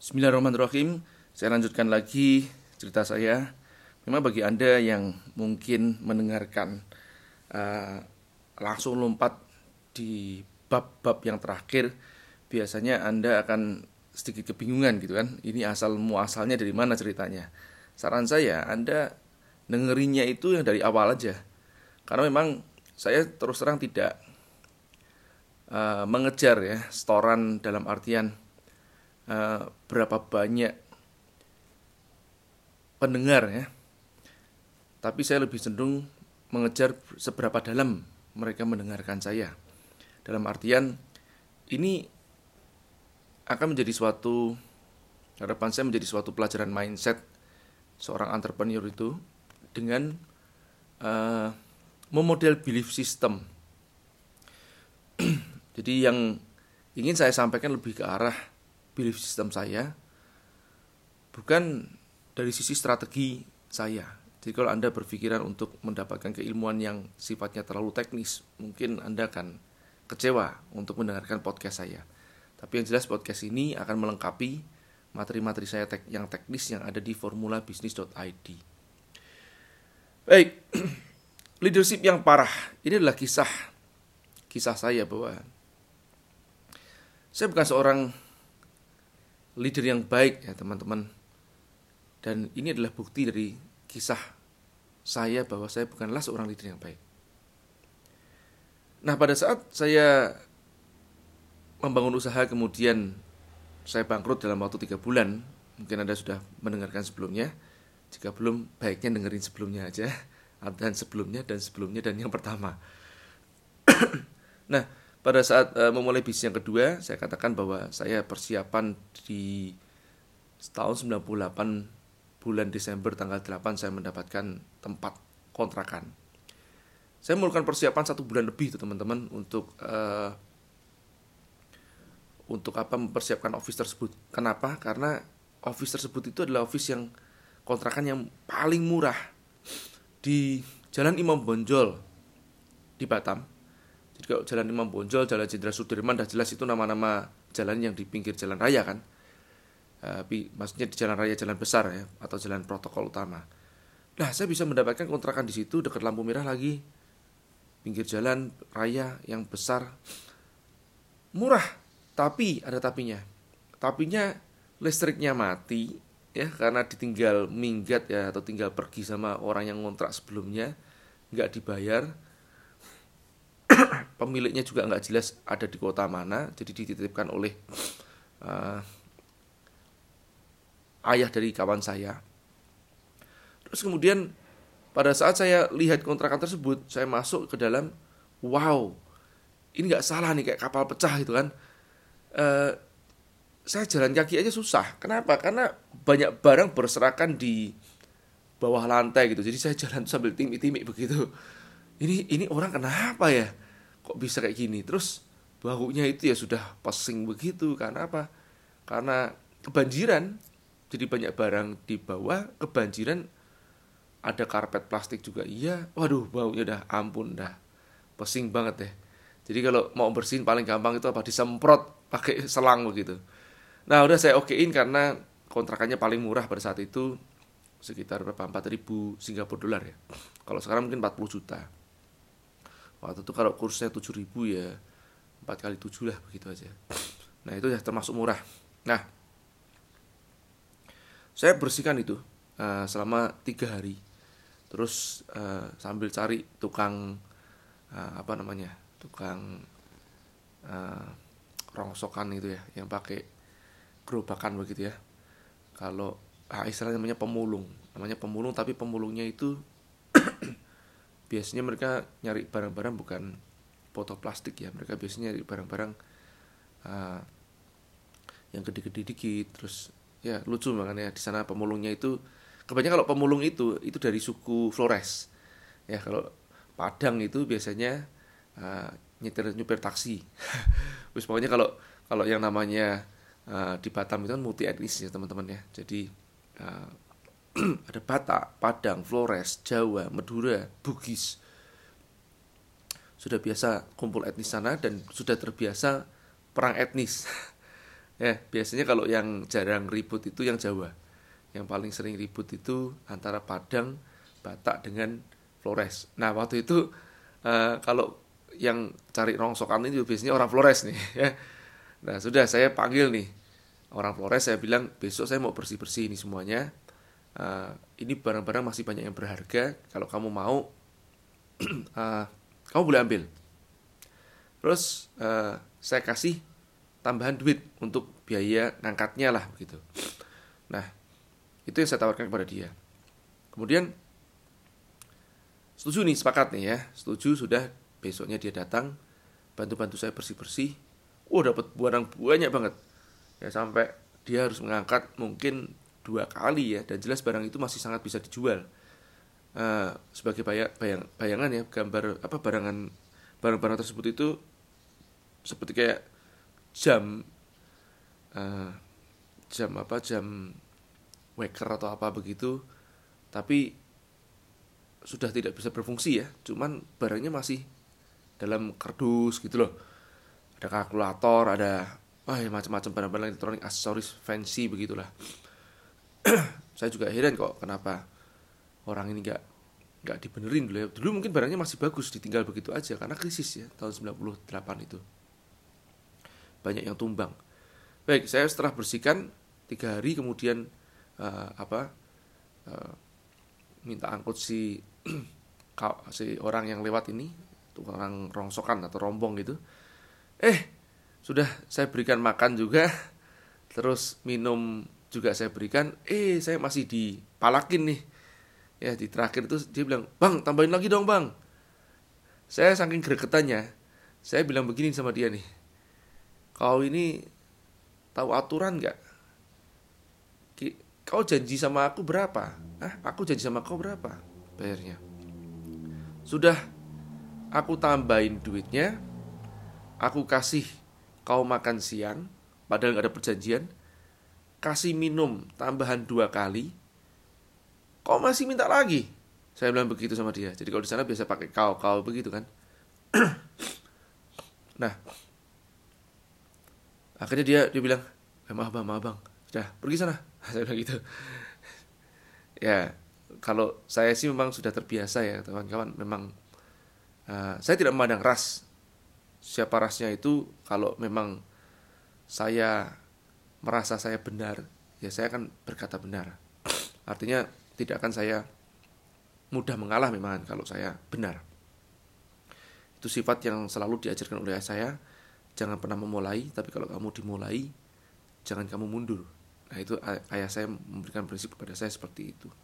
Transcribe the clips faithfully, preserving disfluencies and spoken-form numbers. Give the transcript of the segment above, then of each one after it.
Bismillahirrahmanirrahim. Saya lanjutkan lagi cerita saya. Memang bagi Anda yang mungkin mendengarkan uh, langsung lompat di bab-bab yang terakhir, biasanya Anda akan sedikit kebingungan gitu kan. Ini asal muasalnya dari mana ceritanya. Saran saya Anda dengerinnya itu yang dari awal aja. Karena memang saya terus terang tidak uh, mengejar ya setoran dalam artian Uh, berapa banyak pendengar ya, tapi saya lebih cenderung mengejar seberapa dalam mereka mendengarkan saya. Dalam artian ini akan menjadi suatu harapan saya menjadi suatu pelajaran mindset seorang entrepreneur itu dengan uh, memodel belief system. Jadi yang ingin saya sampaikan lebih ke arah belief system saya, bukan dari sisi strategi saya. Jadi kalau Anda berpikiran untuk mendapatkan keilmuan yang sifatnya terlalu teknis, mungkin Anda akan kecewa untuk mendengarkan podcast saya. Tapi yang jelas podcast ini akan melengkapi materi-materi saya tek- yang teknis yang ada di formula bisnis dot i d. Baik, leadership yang parah. Ini adalah kisah kisah saya bahwa saya bukan seorang leader yang baik ya teman-teman. Dan ini adalah bukti dari kisah saya bahwa saya bukanlah seorang leader yang baik. Nah, pada saat saya membangun usaha kemudian saya bangkrut dalam waktu tiga bulan, mungkin Anda sudah mendengarkan sebelumnya. Jika belum, baiknya dengerin sebelumnya aja, dan sebelumnya dan sebelumnya dan yang pertama. Nah, pada saat uh, memulai bisnis yang kedua, saya katakan bahwa saya persiapan di tahun sembilan puluh delapan bulan Desember tanggal delapan saya mendapatkan tempat kontrakan. Saya melakukan persiapan satu bulan lebih itu teman-teman untuk uh, untuk apa mempersiapkan office tersebut. Kenapa? Karena office tersebut itu adalah office yang kontrakan yang paling murah di Jalan Imam Bonjol di Batam. Jadi kalau Jalan Imam Bonjol, Jalan Jenderal Sudirman, dah jelas itu nama-nama jalan yang di pinggir jalan raya kan. Tapi maksudnya di jalan raya, jalan besar ya, atau jalan protokol utama. Nah, saya bisa mendapatkan kontrakan di situ dekat lampu merah lagi, pinggir jalan raya yang besar, murah. Tapi ada tapinya. Tapinya listriknya mati ya, karena ditinggal minggat ya, atau tinggal pergi sama orang yang ngontrak sebelumnya, nggak dibayar. Pemiliknya juga nggak jelas ada di kota mana, jadi dititipkan oleh uh, ayah dari kawan saya. Terus kemudian pada saat saya lihat kontrakan tersebut, saya masuk ke dalam, wow, ini nggak salah nih, kayak kapal pecah gitu kan. Uh, saya jalan kaki aja susah. Kenapa? Karena banyak barang berserakan di bawah lantai gitu. Jadi saya jalan sambil timik-timik begitu. Ini ini orang kenapa ya? Kok bisa kayak gini? Terus bahunya itu ya sudah pesing begitu. Karena apa? Karena kebanjiran. Jadi banyak barang di bawah, kebanjiran. Ada karpet plastik juga. Iya. Waduh, baunya udah ampun dah. Pesing banget deh. Jadi kalau mau bersihin paling gampang itu apa? Disemprot pakai selang begitu. Nah, udah saya okein karena kontrakannya paling murah pada saat itu sekitar berapa? empat ribu Singapura dolar ya. Kalau sekarang mungkin empat puluh juta. Waktu itu kalau kursnya tujuh ribu ya empat kali tujuh lah begitu aja. Nah itu ya termasuk murah. Nah saya bersihkan itu uh, selama tiga hari. Terus uh, sambil cari tukang uh, apa namanya tukang uh, rongsokan itu ya, yang pakai gerobakan begitu ya. Kalau ah, istilahnya namanya pemulung, namanya pemulung tapi pemulungnya itu biasanya mereka nyari barang-barang bukan botol plastik ya, mereka biasanya nyari barang-barang uh, yang gede-gede dikit. Terus ya lucu makanya di sana pemulungnya itu kebanyakan kalau pemulung itu itu dari suku Flores ya. Kalau Padang itu biasanya uh, nyetir nyupir taksi. Terus pokoknya kalau kalau yang namanya uh, di Batam itu kan multi etnis ya teman-teman ya. Jadi uh, ada Batak, Padang, Flores, Jawa, Madura, Bugis. Sudah biasa kumpul etnis sana dan sudah terbiasa perang etnis. Ya, biasanya kalau yang jarang ribut itu yang Jawa. Yang paling sering ribut itu antara Padang, Batak dengan Flores. Nah, waktu itu uh, kalau yang cari rongsokan itu biasanya orang Flores nih ya. Nah, sudah saya panggil nih orang Flores, saya bilang besok saya mau bersih-bersih ini semuanya. Uh, ini barang-barang masih banyak yang berharga. Kalau kamu mau, uh, kamu boleh ambil. Terus uh, saya kasih tambahan duit untuk biaya ngangkatnya lah begitu. Nah, itu yang saya tawarkan kepada dia. Kemudian setuju nih, sepakat nih ya. Setuju, sudah besoknya dia datang bantu-bantu saya bersih-bersih. Oh, dapat barang banyak banget. Ya sampai dia harus mengangkat mungkin dua kali ya, dan jelas barang itu masih sangat bisa dijual. Uh, sebagai bayang, bayang, bayangan ya, gambar apa barangan barang-barang tersebut itu seperti kayak jam uh, jam apa jam waker atau apa begitu, tapi sudah tidak bisa berfungsi ya, cuman barangnya masih dalam kardus gitu loh. Ada kalkulator, ada wah ya, macam-macam barang-barang elektronik, aksesoris fancy begitulah. Saya juga heran kok kenapa orang ini nggak nggak dibenerin dulu ya. Dulu mungkin barangnya masih bagus, ditinggal begitu aja karena krisis ya tahun sembilan puluh delapan itu. Banyak yang tumbang. Baik, saya setelah bersihkan tiga hari kemudian uh, apa uh, minta angkut si si orang yang lewat ini, orang rongsokan atau rombong gitu. Eh, sudah saya berikan makan juga, terus minum juga saya berikan. Eh, saya masih dipalakin nih. Ya, di terakhir itu dia bilang, "Bang, tambahin lagi dong, Bang." Saya saking gregetannya, saya bilang begini sama dia nih. Kau ini tahu aturan gak? Kau janji sama aku berapa? Ah, aku janji sama kau berapa bayarnya? Sudah aku tambahin duitnya, aku kasih kau makan siang, padahal gak ada perjanjian, kasih minum tambahan dua kali, kau masih minta lagi. Saya bilang begitu sama dia. Jadi kalau di sana biasa pakai kau, kau begitu kan. Nah, akhirnya dia dia bilang, eh, maaf bang, maaf bang, sudah pergi sana. Saya bilang gitu. Ya, kalau saya sih memang sudah terbiasa ya kawan-kawan. Memang uh, saya tidak memandang ras. Siapa rasnya itu, kalau memang saya merasa saya benar, ya saya akan berkata benar. Artinya tidak akan saya mudah mengalah memang kalau saya benar. Itu sifat yang selalu diajarkan oleh saya. Jangan pernah memulai, tapi kalau kamu dimulai, jangan kamu mundur. Nah, itu ayah saya memberikan prinsip kepada saya seperti itu.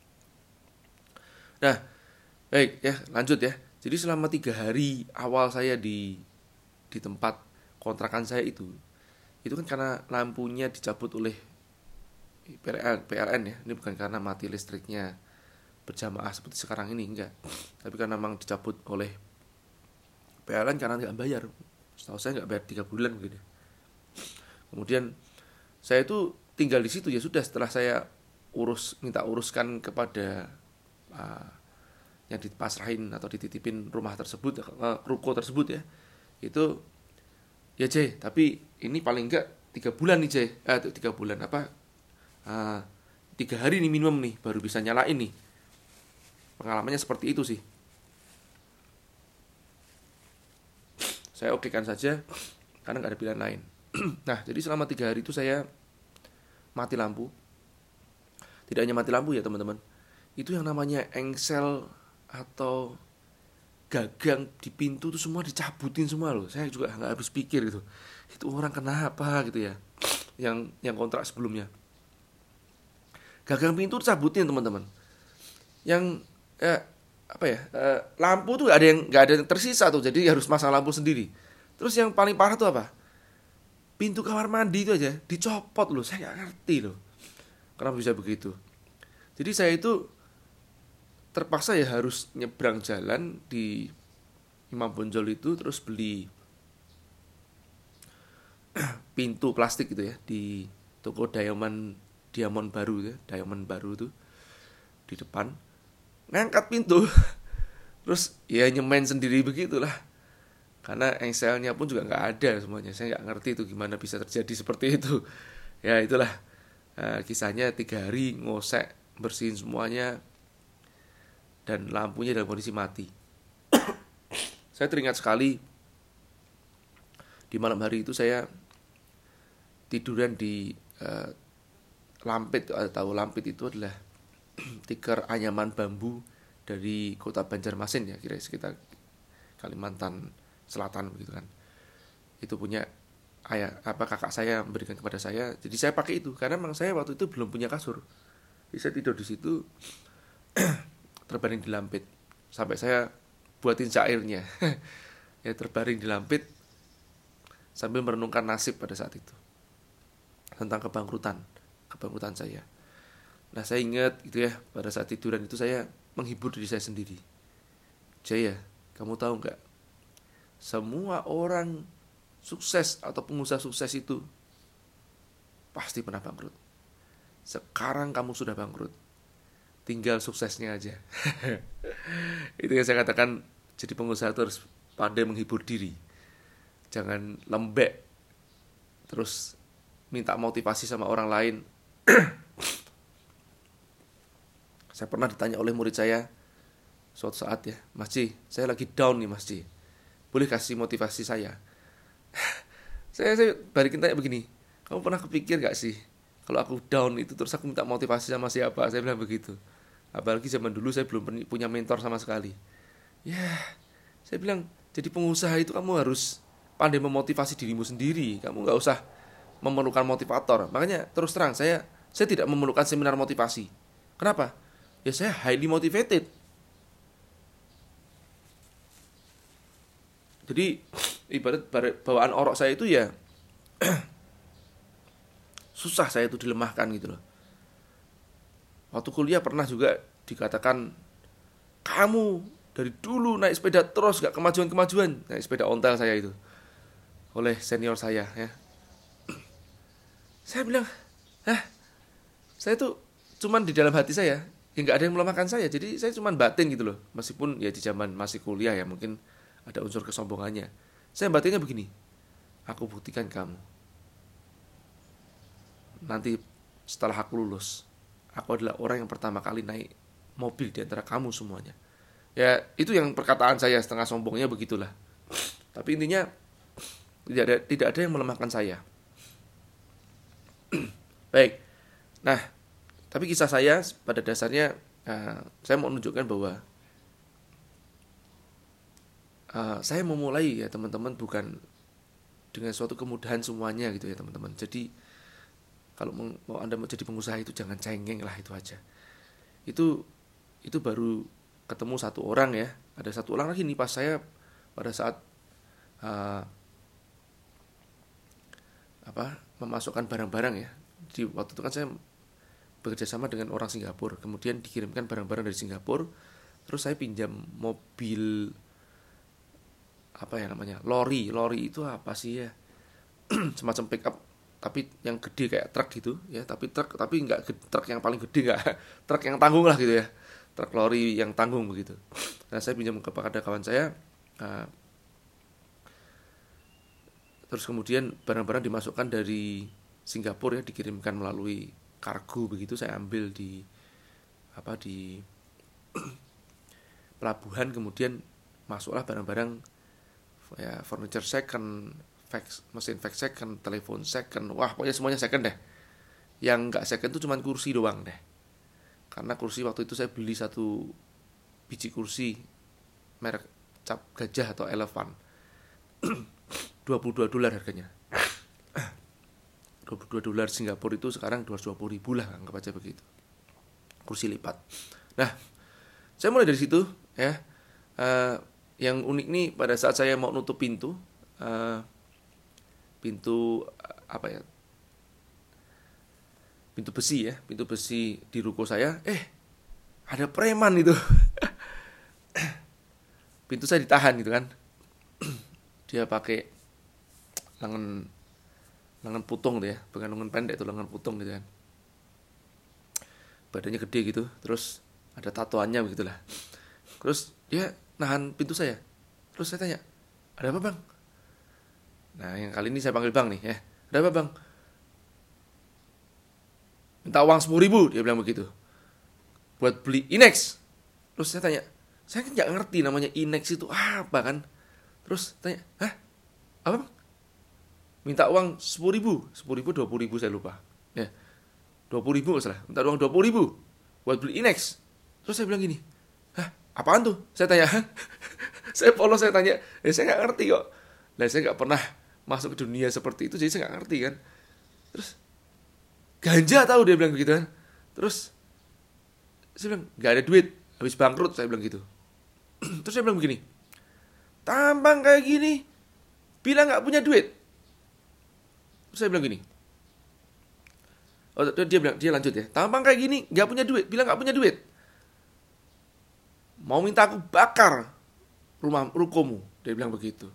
Nah, baik ya, lanjut ya. Jadi selama tiga hari awal saya di di tempat kontrakan saya itu, itu kan karena lampunya dicabut oleh P L N ya. Ini bukan karena mati listriknya berjamaah seperti sekarang ini, enggak. Tapi karena memang dicabut oleh P L N karena nggak bayar. Setahu saya nggak bayar tiga bulan begini. Kemudian saya itu tinggal di situ ya sudah, setelah saya urus minta uruskan kepada uh, yang dipasrahin atau dititipin rumah tersebut, uh, ruko tersebut ya, itu ya C, tapi ini paling enggak tiga bulan nih C, eh tiga bulan apa uh, tiga hari nih minimum nih baru bisa nyalain nih. Pengalamannya seperti itu sih. Saya okekan saja karena nggak ada pilihan lain. Nah, jadi selama tiga hari itu saya mati lampu. Tidak hanya mati lampu ya teman-teman, itu yang namanya engsel atau gagang di pintu itu semua dicabutin semua loh. Saya juga nggak habis pikir gitu. Itu orang kenapa gitu ya? Yang yang kontrak sebelumnya. Gagang pintu dicabutin teman-teman. Yang eh, apa ya? Eh, lampu tuh nggak ada yang nggak ada yang tersisa tuh. Jadi harus masang lampu sendiri. Terus yang paling parah tuh apa? Pintu kamar mandi itu aja dicopot loh. Saya nggak ngerti loh. Kenapa bisa begitu? Jadi saya itu terpaksa ya harus nyebrang jalan di Imam Bonjol itu, terus beli pintu plastik gitu ya di toko Diamond Diamond baru ya, Diamond baru itu di depan, ngangkat pintu terus ya nyemen sendiri begitulah. Karena engselnya pun juga nggak ada semuanya. Saya nggak ngerti itu gimana bisa terjadi seperti itu. Ya itulah uh, kisahnya. Tiga hari ngosek, bersihin semuanya, dan lampunya dalam kondisi mati. Saya teringat sekali di malam hari itu saya tiduran di uh, lampit. Tahu lampit itu adalah tikar anyaman bambu dari kota Banjarmasin ya, kira sekitar Kalimantan Selatan begitu kan. Itu punya ayah apa kakak saya memberikan kepada saya. Jadi saya pakai itu karena memang saya waktu itu belum punya kasur. Jadi saya tidur di situ terbaring di lampit sampai saya buatin syairnya. Ya terbaring di lampit sambil merenungkan nasib pada saat itu. Tentang kebangkrutan, kebangkrutan saya. Nah, saya ingat gitu ya, pada saat tiduran itu saya menghibur diri saya sendiri. Jaya, kamu tahu nggak? Semua orang sukses atau pengusaha sukses itu pasti pernah bangkrut. Sekarang kamu sudah bangkrut, tinggal suksesnya aja. Itu yang saya katakan, jadi pengusaha itu harus pandai menghibur diri. Jangan lembek terus minta motivasi sama orang lain. Saya pernah ditanya oleh murid saya suatu saat ya, Mas Ji, saya lagi down nih Mas Ji, boleh kasih motivasi saya? saya, saya balikin tanya begini, kamu pernah kepikir gak sih kalau aku down itu terus aku minta motivasi sama siapa? Saya bilang begitu. Apalagi zaman dulu saya belum punya mentor sama sekali. Ya, saya bilang jadi pengusaha itu kamu harus pandai memotivasi dirimu sendiri. Kamu gak usah memerlukan motivator. Makanya terus terang saya saya tidak memerlukan seminar motivasi. Kenapa? Ya saya highly motivated. Jadi ibarat bawaan orok saya itu ya susah saya itu dilemahkan gitu loh. Waktu kuliah pernah juga dikatakan, kamu dari dulu naik sepeda terus gak kemajuan-kemajuan. Naik sepeda ontel saya itu oleh senior saya ya. Saya bilang, hah, saya tuh cuman di dalam hati saya ya gak ada yang melemahkan saya. Jadi saya cuman batin gitu loh. Meskipun ya di zaman masih kuliah ya mungkin ada unsur kesombongannya. Saya batinnya begini, aku buktikan kamu, nanti setelah aku lulus, aku adalah orang yang pertama kali naik mobil di antara kamu semuanya. Ya itu yang perkataan saya setengah sombongnya begitulah. Tapi intinya tidak ada, tidak ada yang melemahkan saya. Baik. Nah, tapi kisah saya pada dasarnya uh, saya mau menunjukkan bahwa uh, saya memulai ya teman-teman bukan dengan suatu kemudahan semuanya gitu ya teman-teman. Jadi kalau mau Anda mau jadi pengusaha itu jangan cengeng lah, itu aja. Itu itu baru ketemu satu orang ya. Ada satu orang lagi nih pas saya pada saat uh, apa memasukkan barang-barang ya. Di waktu itu kan saya bekerja sama dengan orang Singapura, kemudian dikirimkan barang-barang dari Singapura, terus saya pinjam mobil apa ya namanya, lori, lori itu apa sih ya, semacam pick up tapi yang gede kayak truk gitu ya, tapi truk tapi nggak truk yang paling gede, nggak truk yang tanggung lah gitu ya, truk lori yang tanggung begitu. Nah saya pinjam kepada kawan saya, uh, terus kemudian barang-barang dimasukkan dari Singapura ya, dikirimkan melalui kargo begitu. Saya ambil di apa di pelabuhan, kemudian masuklah barang-barang ya, furniture second, fax, mesin fax second, telepon second, wah pokoknya semuanya second deh. Yang nggak second itu cuma kursi doang deh, karena kursi waktu itu saya beli satu biji kursi merek cap gajah atau elephant, dua puluh dua dolar harganya. dua puluh dua dolar Singapura itu sekarang dua ratus dua puluh ribu lah, anggap aja begitu. Kursi lipat. Nah, saya mulai dari situ ya. Uh, yang unik nih pada saat saya mau nutup pintu, uh, pintu uh, apa ya? Pintu besi ya, pintu besi di ruko saya. Eh, ada preman itu. Pintu saya ditahan gitu kan. Dia pakai lengan lengan putung tuh ya, bukan lengan pendek tuh, lengan putung gitu kan. Badannya gede gitu, terus ada tatoannya begitulah. Terus dia nahan pintu saya. Terus saya tanya, Ada apa bang? Nah yang kali ini saya panggil bang nih ya. Ada apa bang? Minta uang sepuluh ribu, dia bilang begitu, buat beli Inex. Terus saya tanya, saya kan nggak ngerti namanya Inex itu apa kan. Terus tanya, hah? Apa bang? Minta uang sepuluh ribu, sepuluh ribu, dua puluh ribu saya lupa. Ya, dua puluh ribu nggak salah. Minta uang dua puluh ribu buat beli Inex. Terus saya bilang gini, hah? Apaan tuh? Saya tanya, saya polos saya tanya, ya saya nggak ngerti kok. Lah saya nggak pernah masuk ke dunia seperti itu, jadi saya nggak ngerti kan. Terus ganja tahu, dia bilang begitu kan. Terus saya bilang nggak ada duit, habis bangkrut, saya bilang gitu. Terus saya bilang begini, tampang kayak gini bilang nggak punya duit. Terus saya bilang gini, oh dia bilang, dia lanjut ya, tampang kayak gini nggak punya duit, bilang nggak punya duit, mau minta aku bakar rumah rukomu, dia bilang begitu.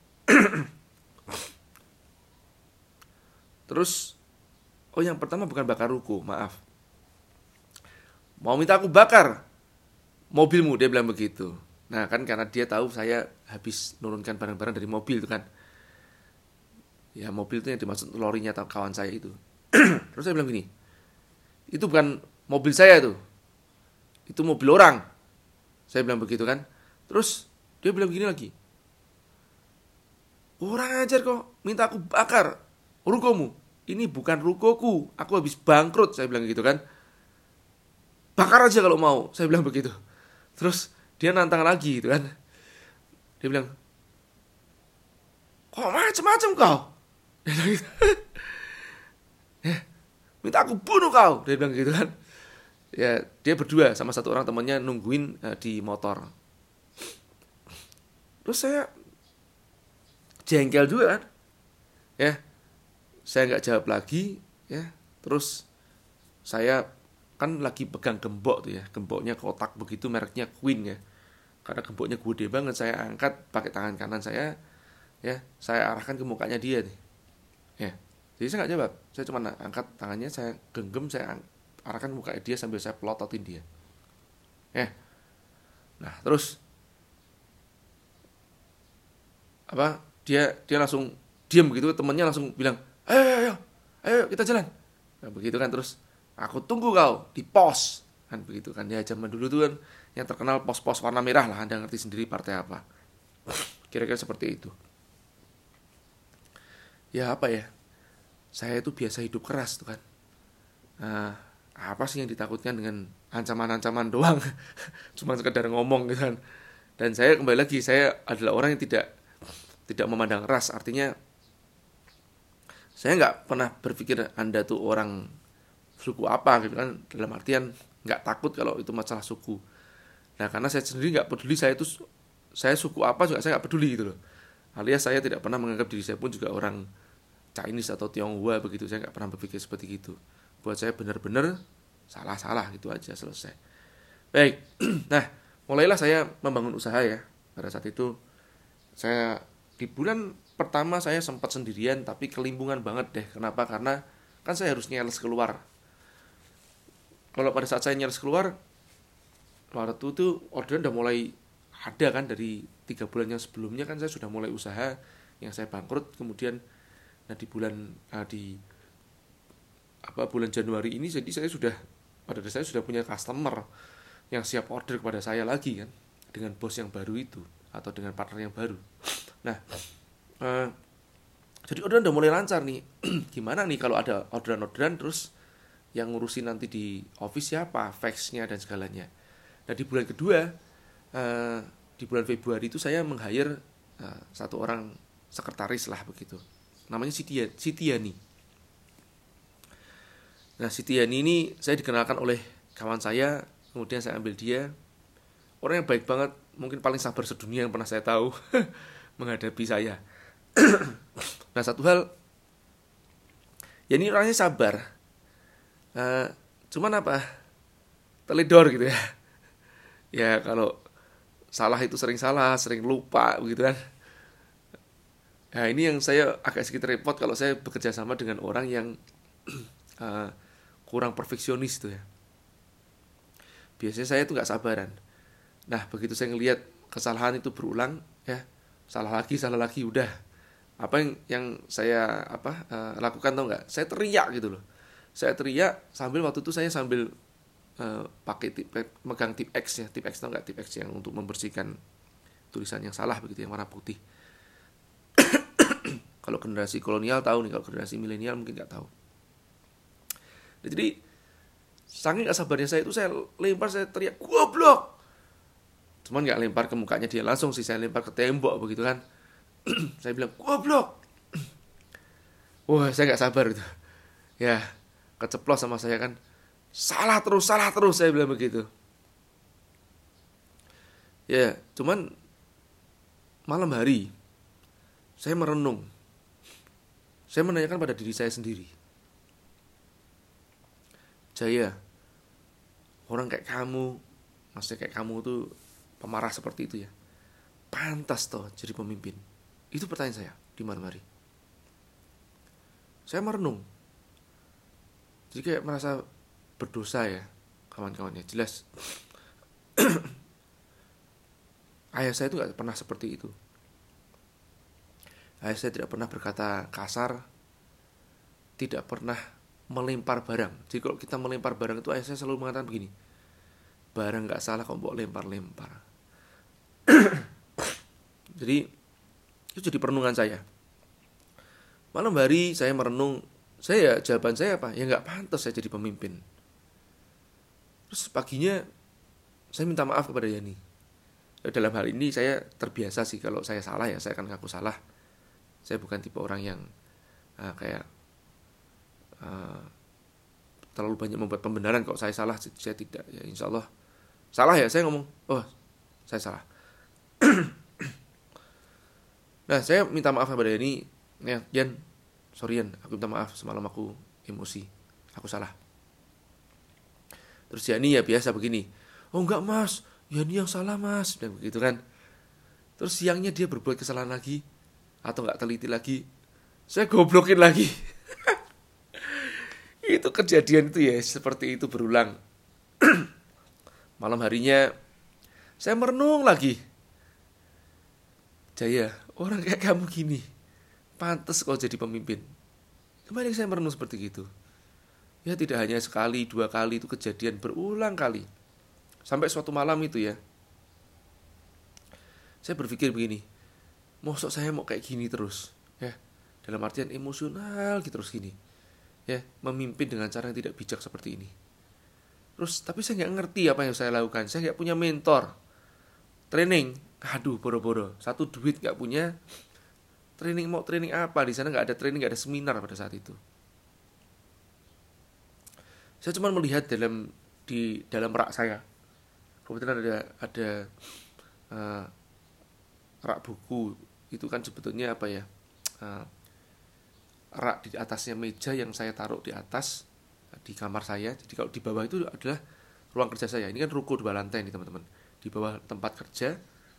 Terus oh yang pertama bukan bakar ruko, maaf, mau minta aku bakar mobilmu, dia bilang begitu. Nah kan karena dia tahu saya habis nurunkan barang-barang dari mobil itu kan. Ya mobil itu yang dimaksud lorinya kawan saya itu. Terus saya bilang gini, itu bukan mobil saya itu, itu mobil orang, saya bilang begitu kan. Terus dia bilang begini lagi, orang ajar kok minta aku bakar rukomu, ini bukan rukoku, aku habis bangkrut, saya bilang gitu kan. Bakar aja kalau mau, saya bilang begitu. Terus dia nantang lagi gitu kan. Dia bilang, kok macam-macam kau? Dia bilang gitu. Ya, minta aku bunuh kau, dia bilang gitu kan. Ya dia berdua sama satu orang temannya nungguin uh, di motor. Terus saya jengkel juga kan. Ya, saya nggak jawab lagi. Ya, terus saya kan lagi pegang gembok tuh ya, gemboknya kotak begitu, mereknya Queen ya. Karena gemboknya gede banget, saya angkat pakai tangan kanan saya, ya, saya arahkan ke mukanya dia nih. Ya. Jadi saya nggak jawab, saya cuma angkat tangannya, saya genggam, saya arahkan mukanya dia sambil saya pelototin dia. Ya. Nah, terus apa? Dia dia langsung diam begitu, temannya langsung bilang, "Ayo, ayo, ayo, ayo kita jalan." Nah, begitu kan, terus aku tunggu kau di pos. Kan begitu kan, ya zaman dulu tuh kan yang terkenal pos-pos warna merah lah, Anda ngerti sendiri partai apa. Kira-kira seperti itu. Ya apa ya, saya itu biasa hidup keras tuh kan. Nah, apa sih yang ditakutkan dengan ancaman-ancaman doang? Cuma sekedar ngomong gitu kan. Dan saya kembali lagi, saya adalah orang yang tidak tidak memandang ras. Artinya saya nggak pernah berpikir Anda tuh orang suku apa gitu kan. Dalam artian nggak takut kalau itu masalah suku. Nah karena saya sendiri nggak peduli saya itu saya suku apa juga saya nggak peduli gitu loh. Alias saya tidak pernah menganggap diri saya pun juga orang Chinese atau Tionghoa begitu. Saya nggak pernah berpikir seperti itu. Buat saya benar-benar salah-salah gitu aja, selesai. Baik, nah mulailah saya membangun usaha ya. Pada saat itu saya di bulan pertama saya sempat sendirian, tapi kelimbungan banget deh. Kenapa? Karena kan saya harus nyales keluar. Kalau pada saat saya nyales keluar, waktu itu orderan udah mulai ada kan, dari tiga bulan yang sebelumnya kan saya sudah mulai usaha yang saya bangkrut. Kemudian nah di bulan nah di apa bulan Januari ini, jadi saya sudah pada dasarnya sudah punya customer yang siap order kepada saya lagi kan, dengan bos yang baru itu atau dengan partner yang baru. Nah eh, jadi orderan udah mulai lancar nih. Gimana nih kalau ada orderan-orderan, terus yang ngurusin nanti di office siapa, faxnya dan segalanya. Nah di bulan kedua eh, di bulan Februari itu saya meng-hire eh, satu orang sekretaris lah begitu, namanya Sitiani. Nah Sitiani ini saya dikenalkan oleh kawan saya, kemudian saya ambil dia. Orang yang baik banget, mungkin paling sabar sedunia yang pernah saya tahu menghadapi saya. Nah satu hal, ya ini orangnya sabar, uh, cuman apa, teledor gitu ya. Ya kalau salah itu sering salah, sering lupa begitu kan. Nah ini yang saya agak sedikit repot kalau saya bekerja sama dengan orang yang uh, kurang perfeksionis tuh ya. Biasanya saya tuh nggak sabaran. Nah begitu saya ngelihat kesalahan itu berulang ya, salah lagi, salah lagi, udah. Apa yang yang saya apa uh, lakukan tau nggak? Saya teriak gitu loh. Saya teriak sambil waktu itu saya sambil uh, pakai tip, megang tip X ya, tip X tau nggak? Tip X yang untuk membersihkan tulisan yang salah begitu, yang warna putih. Kalau generasi kolonial tahu nih, kalau generasi milenial mungkin nggak tahu. Jadi saking gak sabarnya saya itu, saya lempar, saya teriak goblok. Cuman gak lempar ke mukanya dia langsung sih, saya lempar ke tembok begitu kan. Saya bilang goblok. Wah, saya gak sabar gitu. Ya, keceplos sama saya kan. Salah terus, salah terus, saya bilang begitu. Ya, cuman malam hari saya merenung. Saya menanyakan pada diri saya sendiri, Jaya, orang kayak kamu, maksudnya kayak kamu tuh pemarah seperti itu ya, pantas toh jadi pemimpin? Itu pertanyaan saya di malam hari. Saya merenung. Jadi kayak merasa berdosa ya, kawan-kawannya. Jelas ayah saya itu gak pernah seperti itu. Ayah saya tidak pernah berkata kasar, tidak pernah melempar barang. Jadi kalau kita melempar barang itu, ayah saya selalu mengatakan begini, barang gak salah kok mbok lempar-lempar. Jadi itu jadi perenungan saya. Malam hari saya merenung, saya jawaban saya apa? Ya gak pantas saya jadi pemimpin. Terus paginya saya minta maaf kepada Yani. Dalam hal ini saya terbiasa sih, kalau saya salah ya saya akan ngaku salah. Saya bukan tipe orang yang uh, kayak uh, terlalu banyak membuat pembenaran. Kalau saya salah, saya tidak. Ya insya Allah salah ya, saya ngomong, oh saya salah. Nah, saya minta maaf kepada Yani. Ya, Yan, sorry Yan, aku minta maaf, semalam aku emosi, aku salah. Terus Yani ya biasa begini, oh enggak mas, Yani yang salah mas, dan begitu kan. Terus siangnya dia berbuat kesalahan lagi, atau gak teliti lagi, saya goblokin lagi. Itu kejadian itu ya seperti itu berulang. Malam harinya saya merenung lagi, Jaya, orang kayak kamu gini pantas kau jadi pemimpin. Kemarin saya merenung seperti itu. Ya tidak hanya sekali, dua kali, itu kejadian berulang kali. Sampai suatu malam itu ya, saya berpikir begini, mosok saya mau kayak gini terus ya, dalam artian emosional gitu terus gini ya, memimpin dengan cara yang tidak bijak seperti ini. Terus tapi saya gak ngerti apa yang saya lakukan. Saya gak punya mentor. Training, aduh boro-boro, satu duit gak punya. Training mau training apa? Di sana gak ada training, gak ada seminar pada saat itu. Saya cuma melihat dalam di dalam rak saya, kebetulan ada ada uh, rak buku. Itu kan sebetulnya apa ya, uh, rak di atasnya meja yang saya taruh di atas di kamar saya. Jadi kalau di bawah itu adalah ruang kerja saya. Ini kan ruko dua lantai nih teman-teman. Di bawah tempat kerja,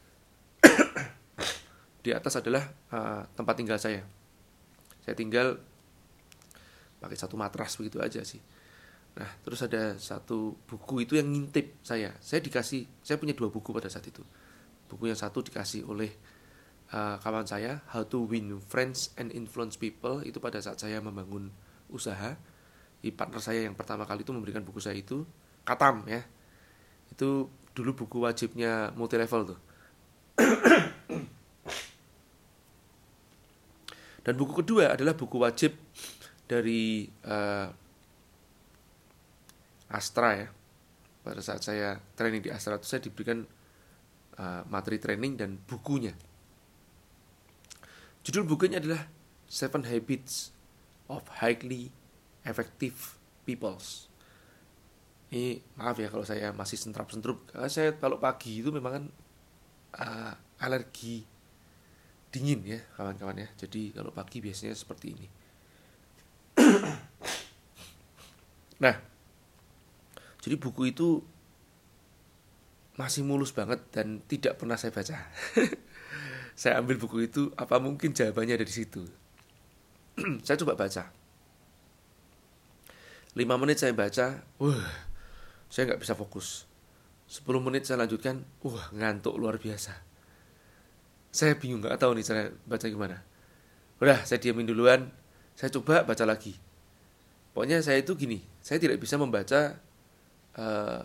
di atas adalah uh, tempat tinggal saya. Saya tinggal pakai satu matras begitu aja sih. Nah, terus ada satu buku itu yang ngintip saya. Saya dikasih, saya punya dua buku pada saat itu. Buku yang satu dikasih oleh uh, kawan saya, How to Win Friends and Influence People. Itu pada saat saya membangun usaha. Di partner saya yang pertama kali itu memberikan buku saya itu, Katam ya. Itu dulu buku wajibnya multi level tuh. Dan buku kedua adalah buku wajib dari uh, Astra ya. Pada saat saya training di Astra itu saya diberikan uh, materi training dan bukunya. Judul bukunya adalah Seven Habits of Highly Effective Peoples. Ini maaf ya kalau saya masih sentrap-sentrup. Karena saya kalau pagi itu memang kan uh, alergi dingin ya kawan-kawan ya. Jadi kalau pagi biasanya seperti ini. Nah, jadi buku itu masih mulus banget dan tidak pernah saya baca. Saya ambil buku itu, apa mungkin jawabannya ada di situ. Saya coba baca. lima menit saya baca, wah, saya gak bisa fokus. sepuluh menit saya lanjutkan, wah, ngantuk luar biasa. Saya bingung, nggak tahu nih cara baca gimana. Udah, saya diamin duluan, saya coba baca lagi. Pokoknya saya itu gini, saya tidak bisa membaca uh,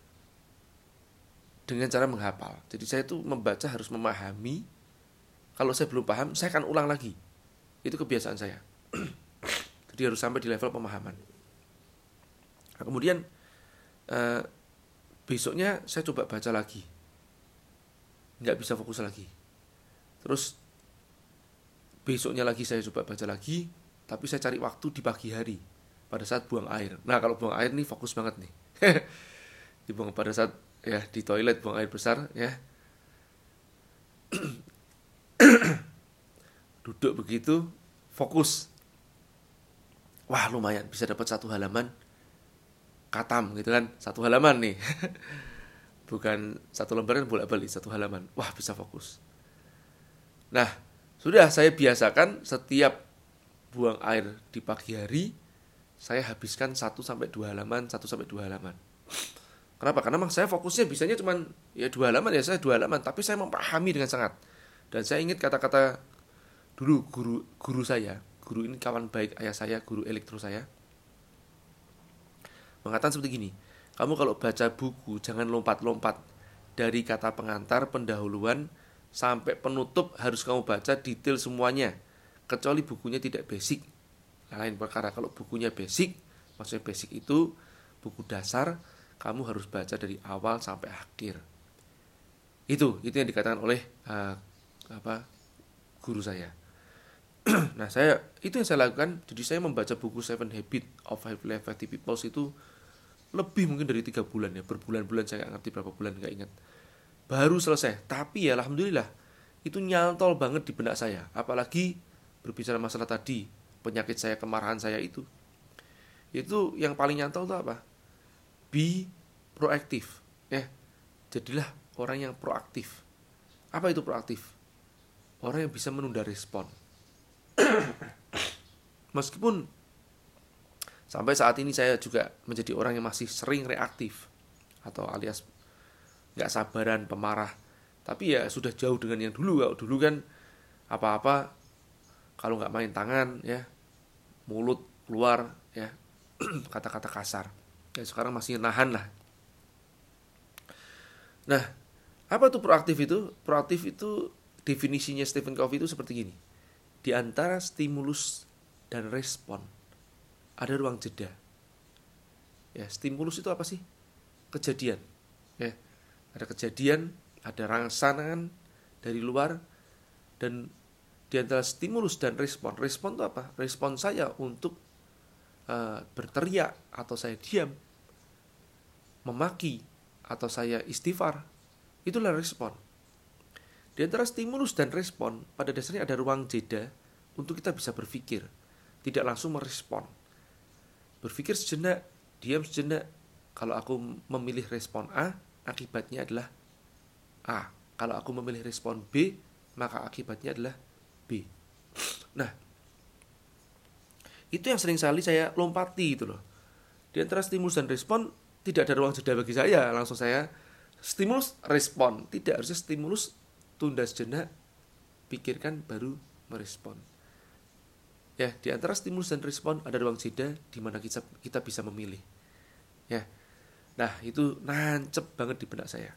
dengan cara menghafal. Jadi saya itu membaca harus memahami. Kalau saya belum paham, saya akan ulang lagi. Itu kebiasaan saya. Jadi harus sampai di level pemahaman. Nah, kemudian uh, besoknya saya coba baca lagi, nggak bisa fokus lagi. Terus besoknya lagi saya coba baca lagi, tapi saya cari waktu di pagi hari pada saat buang air. Nah, kalau buang air nih fokus banget nih. Dibuang pada saat ya di toilet, buang air besar ya. Duduk begitu fokus. Wah, lumayan bisa dapat satu halaman katam gitu kan, satu halaman nih. Bukan satu lembar kan bolak-balik, satu halaman. Wah, bisa fokus. Nah, sudah saya biasakan setiap buang air di pagi hari, saya habiskan satu sampai dua halaman, satu sampai dua halaman. Kenapa? Karena memang saya fokusnya bisanya cuma ya dua halaman, ya saya dua halaman, tapi saya memahami dengan sangat. Dan saya ingat kata-kata dulu guru guru saya, guru ini kawan baik ayah saya, guru elektro saya, mengatakan seperti gini, kamu kalau baca buku jangan lompat-lompat dari kata pengantar, pendahuluan sampai penutup harus kamu baca detail semuanya, kecuali bukunya tidak basic. Nah, lain perkara kalau bukunya basic, maksudnya basic itu buku dasar, kamu harus baca dari awal sampai akhir. Itu itu yang dikatakan oleh uh, apa guru saya. Nah, saya itu yang saya lakukan. Jadi saya membaca buku Seven Habits of Highly Effective People itu lebih mungkin dari tiga bulan ya, berbulan-bulan, saya nggak ngerti berapa bulan, nggak ingat. Baru selesai, tapi ya alhamdulillah itu nyantol banget di benak saya. Apalagi berbicara masalah tadi, penyakit saya, kemarahan saya itu. Itu yang paling nyantol itu apa? Be proaktif, ya. Jadilah orang yang proaktif. Apa itu proaktif? Orang yang bisa menunda respon. Meskipun sampai saat ini saya juga menjadi orang yang masih sering reaktif atau alias gak sabaran, pemarah. Tapi ya sudah jauh dengan yang dulu. Kalau dulu kan apa-apa kalau gak main tangan ya, mulut keluar ya, kata-kata kasar. Ya sekarang masih nahan lah. Nah, apa itu proaktif itu? Proaktif itu definisinya Stephen Covey itu seperti gini. Di antara stimulus dan respon ada ruang jeda. Ya, stimulus itu apa sih? Kejadian. Ya, ada kejadian, ada rangsangan dari luar, dan di antara stimulus dan respon. Respon itu apa? Respon saya untuk uh, berteriak atau saya diam, memaki atau saya istighfar. Itulah respon. Di antara stimulus dan respon, pada dasarnya ada ruang jeda untuk kita bisa berpikir, tidak langsung merespon. Berpikir sejenak, diam sejenak. Kalau aku memilih respon A, akibatnya adalah A. Kalau aku memilih respon B, maka akibatnya adalah B. Nah, itu yang sering kali saya lompati itu loh. Di antara stimulus dan respon, tidak ada ruang jeda bagi saya. Langsung saya stimulus, respon. Tidak, harusnya stimulus, tunda sejenak, pikirkan, baru merespon. Ya, di antara stimulus dan respon ada ruang jeda di mana kita kita bisa memilih. Ya. Nah, itu nancep banget di benak saya.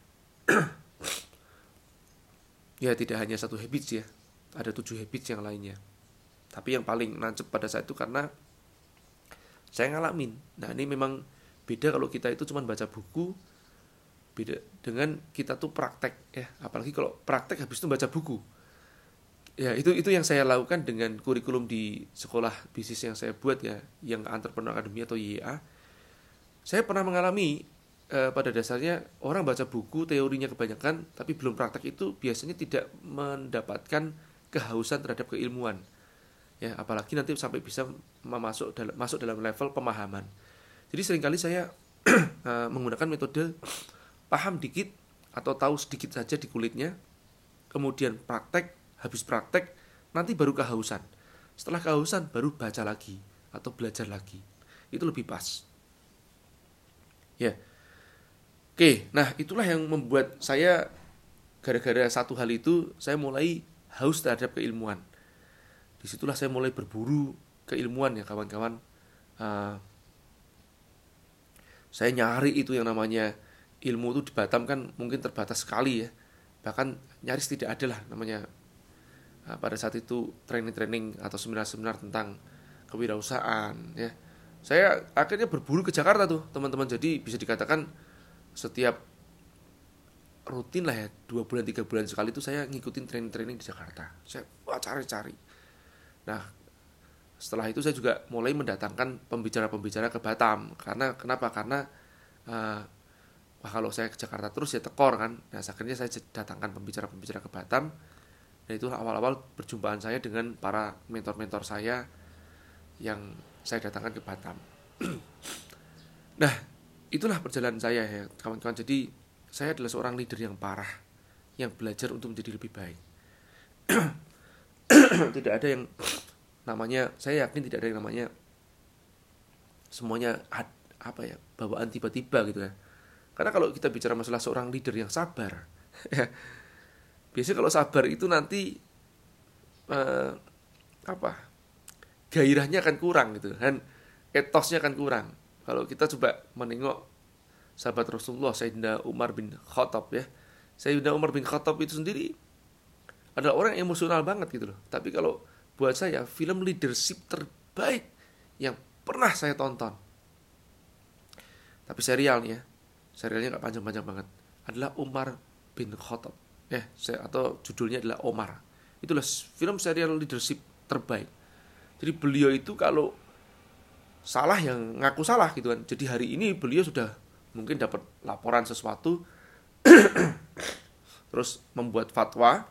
Ya, tidak hanya satu habits ya. Ada tujuh habits yang lainnya. Tapi yang paling nancep pada saat itu karena saya ngalamin. Nah, ini memang beda kalau kita itu cuma baca buku, beda dengan kita tuh praktek ya. Apalagi kalau praktek habis itu baca buku. Ya, itu itu yang saya lakukan dengan kurikulum di sekolah bisnis yang saya buat ya, yang Entrepreneur Academy atau Y A. Saya pernah mengalami eh, pada dasarnya orang baca buku, teorinya kebanyakan, tapi belum praktek itu biasanya tidak mendapatkan kehausan terhadap keilmuan. Ya, apalagi nanti sampai bisa masuk dalam masuk dalam level pemahaman. Jadi seringkali saya eh, menggunakan metode paham dikit atau tahu sedikit saja di kulitnya, kemudian praktek. Habis praktek, nanti baru kehausan. Setelah kehausan, baru baca lagi atau belajar lagi. Itu lebih pas. Ya. Oke, nah itulah yang membuat saya gara-gara satu hal itu saya mulai haus terhadap keilmuan. Disitulah saya mulai berburu keilmuan ya kawan-kawan. Uh, saya nyari itu yang namanya ilmu itu di Batam kan mungkin terbatas sekali ya. Bahkan nyaris tidak ada lah namanya uh, pada saat itu training-training atau seminar-seminar tentang kewirausahaan ya. Saya akhirnya berburu ke Jakarta tuh teman-teman. Jadi bisa dikatakan setiap rutin lah ya, dua bulan tiga bulan sekali itu saya ngikutin training-training di Jakarta. Saya wah cari-cari. Nah setelah itu saya juga mulai mendatangkan pembicara-pembicara ke Batam. Karena kenapa? Karena uh, wah kalau saya ke Jakarta terus ya tekor kan. Nah akhirnya saya datangkan pembicara-pembicara ke Batam. Dan itulah awal-awal perjumpaan saya dengan para mentor-mentor saya yang saya datangkan ke Batam. Nah, itulah perjalanan saya ya, kawan-kawan. Jadi, saya adalah seorang leader yang parah, yang belajar untuk menjadi lebih baik. Tidak ada yang namanya, saya yakin tidak ada yang namanya semuanya apa ya, bawaan tiba-tiba gitu ya. Karena kalau kita bicara masalah seorang leader yang sabar, biasanya kalau sabar itu nanti eh, apa? gairahnya akan kurang gitu kan, etosnya akan kurang. Kalau kita coba menengok sahabat Rasulullah Sayyidina Umar bin Khattab ya, Sayyidina Umar bin Khattab itu sendiri adalah orang yang emosional banget gitu loh. Tapi kalau buat saya film leadership terbaik yang pernah saya tonton, tapi serial nih ya, serialnya nggak panjang-panjang banget, adalah Umar bin Khattab eh atau judulnya adalah Omar. Itulah film serial leadership terbaik. Jadi beliau itu kalau salah yang ngaku salah gitu kan. Jadi hari ini beliau sudah mungkin dapat laporan sesuatu terus membuat fatwa.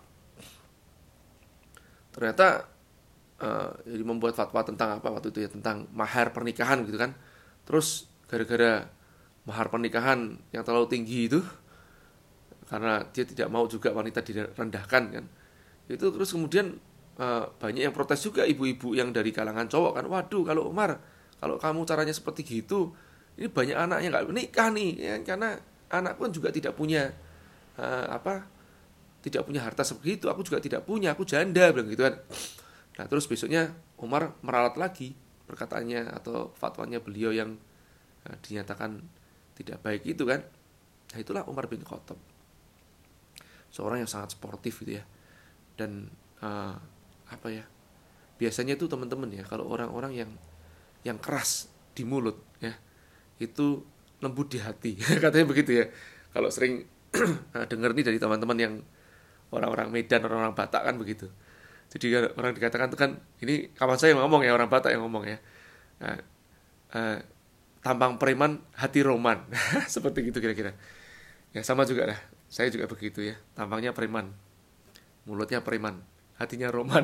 Ternyata uh, jadi membuat fatwa tentang apa waktu itu ya, tentang mahar pernikahan gitu kan. Terus gara-gara mahar pernikahan yang terlalu tinggi itu, karena dia tidak mau juga wanita direndahkan kan. Itu terus kemudian Uh, banyak yang protes juga, ibu-ibu yang dari kalangan cowok kan, waduh kalau Umar, kalau kamu caranya seperti gitu, ini banyak anaknya nggak menikah nih ya, karena anak pun juga tidak punya uh, apa tidak punya harta seperti itu, aku juga tidak punya, aku janda bilang gitu kan. Nah terus besoknya Umar meralat lagi perkataannya atau fatwanya beliau yang uh, dinyatakan tidak baik itu kan. Nah itulah Umar bin Khattab, seorang yang sangat sportif gitu ya. Dan uh, apa ya, biasanya tuh teman-teman ya, kalau orang-orang yang yang keras di mulut ya, itu lembut di hati katanya begitu ya. Kalau sering dengar nih dari teman-teman yang orang-orang Medan, orang-orang Batak kan begitu. Jadi orang dikatakan tuh kan, ini kawan saya yang ngomong ya, orang Batak yang ngomong ya, nah, uh, tampang preman hati roman seperti gitu kira-kira ya. Sama juga lah, saya juga begitu ya, tampangnya preman, mulutnya preman, hatinya roman.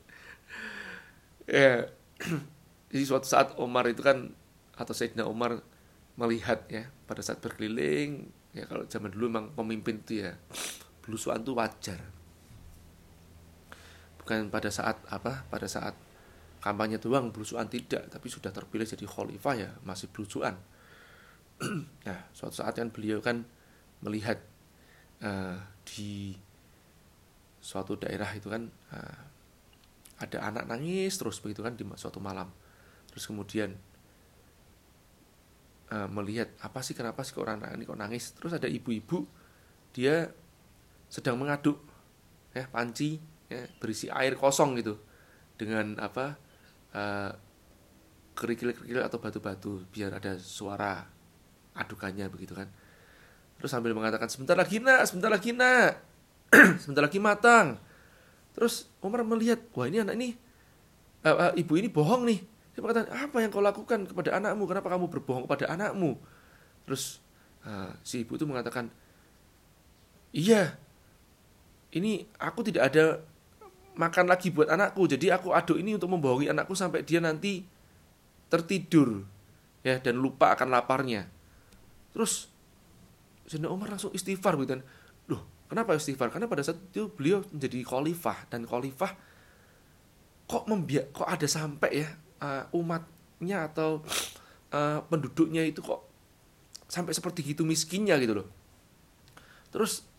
Ya, jadi suatu saat Umar itu kan, atau Sayyidina Umar melihat ya, pada saat berkeliling ya, kalau zaman dulu memang pemimpin itu ya belusuan itu wajar. Bukan pada saat apa, pada saat kampanye doang belusuan, tidak, tapi sudah terpilih jadi khalifah ya masih belusuan. Nah, suatu saat kan beliau kan melihat uh, di suatu daerah itu kan uh, ada anak nangis terus begitu kan di suatu malam. Terus kemudian uh, melihat apa sih, kenapa sih kok orang ini kok nangis. Terus ada ibu-ibu, dia sedang mengaduk ya panci ya, berisi air kosong gitu dengan apa uh, kerikil-kerikil atau batu-batu biar ada suara adukannya begitu kan. Terus sambil mengatakan, sebentar lagi nak, sebentar lagi nak, sebentar lagi matang. Terus Umar melihat, wah ini anak ini uh, uh, ibu ini bohong nih. Dia mengatakan, apa yang kau lakukan kepada anakmu? Kenapa kamu berbohong kepada anakmu? Terus uh, si ibu itu mengatakan, iya, ini aku tidak ada makan lagi buat anakku, jadi aku aduk ini untuk membohongi anakku sampai dia nanti tertidur ya dan lupa akan laparnya. Terus Sayyidina Umar langsung istighfar gitu kan. Loh, kenapa istighfar? Karena pada saat itu beliau menjadi khalifah, dan khalifah kok membiak, kok ada sampai ya uh, umatnya atau uh, penduduknya itu kok sampai seperti gitu miskinnya gitu loh. Terus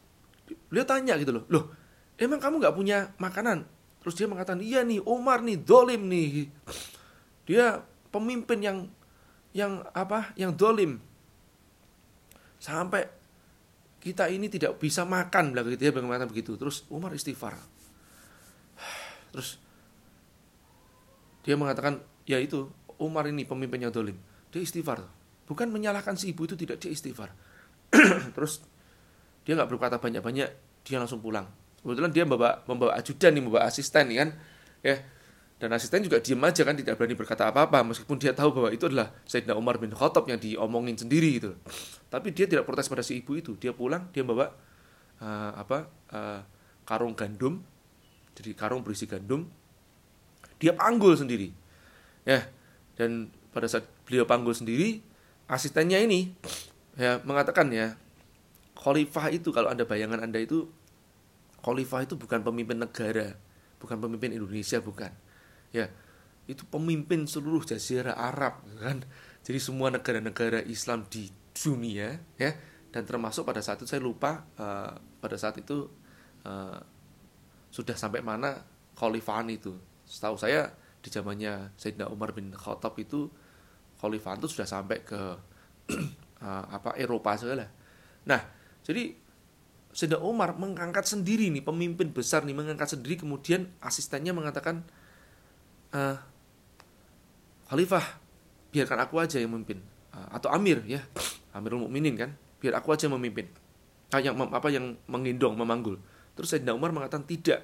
Beliau tanya gitu loh, loh emang kamu nggak punya makanan? Terus dia mengatakan, iya nih Umar nih dolim nih, dia pemimpin yang yang apa, yang dolim, sampai kita ini tidak bisa makan, bilang gitu ya, bagaimana begitu. Terus Umar istighfar. Terus dia mengatakan, ya itu Umar ini pemimpin yang dolim, dia istighfar, bukan menyalahkan si ibu itu, tidak, dia istighfar. Terus dia nggak berkata banyak-banyak, dia langsung pulang. Kebetulan dia membawa membawa ajudan nih, membawa asisten nih kan, ya. Dan asisten juga diem aja kan, tidak berani berkata apa-apa, meskipun dia tahu bahwa itu adalah Sayyidina Umar bin Khattab yang diomongin sendiri gitu. Tapi dia tidak protes pada si ibu itu. Dia pulang, dia membawa uh, apa uh, karung gandum, jadi karung berisi gandum. Dia panggul sendiri, ya. Dan pada saat beliau panggul sendiri, asistennya ini ya mengatakan, ya, khalifah itu, kalau Anda bayangan Anda itu, khalifah itu bukan pemimpin negara, bukan pemimpin Indonesia, bukan. Ya, itu pemimpin seluruh jazirah Arab kan. Jadi semua negara-negara Islam di dunia, ya. Dan termasuk pada saat itu saya lupa uh, pada saat itu uh, sudah sampai mana khalifahan itu. Setahu saya di zamannya Sayyidina Umar bin Khattab itu khalifahan itu sudah sampai ke uh, apa Eropa segala. Nah, jadi Sayyidina Umar mengangkat sendiri nih, pemimpin besar nih mengangkat sendiri, kemudian asistennya mengatakan, Uh, Khalifah, biarkan aku aja yang memimpin, uh, atau Amir, ya, Amirul Mukminin kan, biar aku aja memimpin, uh, yang apa yang menggendong, memanggul. Terus Sayyidina Umar mengatakan, tidak.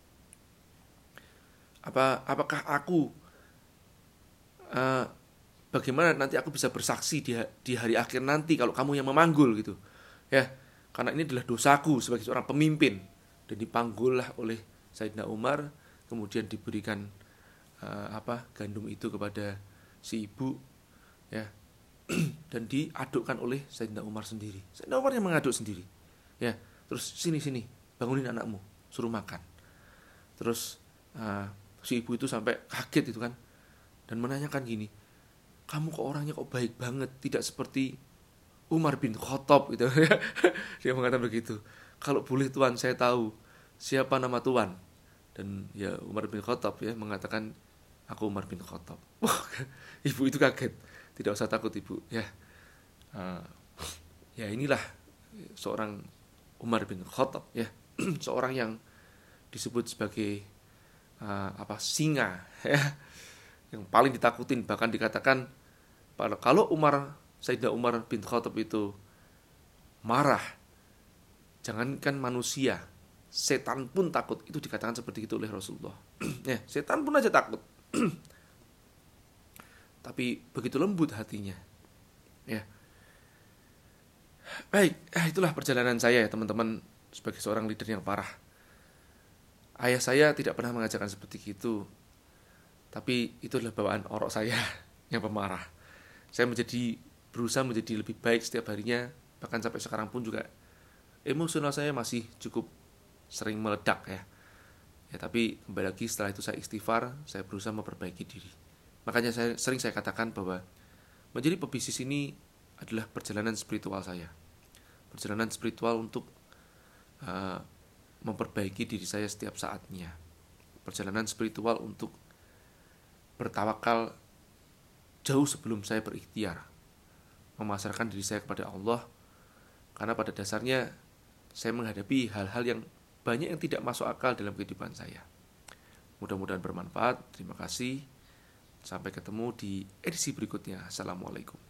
Apa apakah aku uh, bagaimana nanti aku bisa bersaksi di, di hari akhir nanti kalau kamu yang memanggul gitu, ya, karena ini adalah dosaku sebagai seorang pemimpin. Dan dipanggullah oleh Sayyidina Umar, kemudian diberikan Uh, apa gandum itu kepada si ibu, ya, dan diadukkan oleh Sayyidina Umar sendiri. Sayyidina Umar yang mengaduk sendiri, ya. Terus sini sini bangunin anakmu, suruh makan. Terus uh, si ibu itu sampai kaget itu kan, dan menanyakan gini, kamu kok orangnya kok baik banget, tidak seperti Umar bin Khattab gitu. Dia mengatakan begitu. Kalau boleh Tuan, saya tahu siapa nama Tuan. Dan ya Umar bin Khattab ya mengatakan, aku Umar bin Khattab. Wah, ibu itu kaget. Tidak usah takut ibu, ya. Uh, ya inilah seorang Umar bin Khattab, ya. Seorang yang disebut sebagai uh, apa singa, ya, yang paling ditakutin. Bahkan dikatakan kalau Umar Sayyidina Umar bin Khattab itu marah, jangankan manusia, setan pun takut. Itu dikatakan seperti itu oleh Rasulullah. Ya, setan pun aja takut. Tapi begitu lembut hatinya, ya. Baik, eh, itulah perjalanan saya ya teman-teman, sebagai seorang leader yang parah. Ayah saya tidak pernah mengajarkan seperti itu, tapi itu adalah bawaan orok saya yang pemarah. Saya menjadi berusaha menjadi lebih baik setiap harinya, bahkan sampai sekarang pun juga emosional saya masih cukup sering meledak, ya. Ya, tapi kembali lagi setelah itu saya istighfar, saya berusaha memperbaiki diri. Makanya saya sering saya katakan bahwa menjadi pebisnis ini adalah perjalanan spiritual saya. Perjalanan spiritual untuk uh, memperbaiki diri saya setiap saatnya. Perjalanan spiritual untuk bertawakal jauh sebelum saya berikhtiar, memasarkan diri saya kepada Allah. Karena pada dasarnya saya menghadapi hal-hal yang banyak yang tidak masuk akal dalam kehidupan saya. Mudah-mudahan bermanfaat. Terima kasih. Sampai ketemu di edisi berikutnya. Assalamualaikum.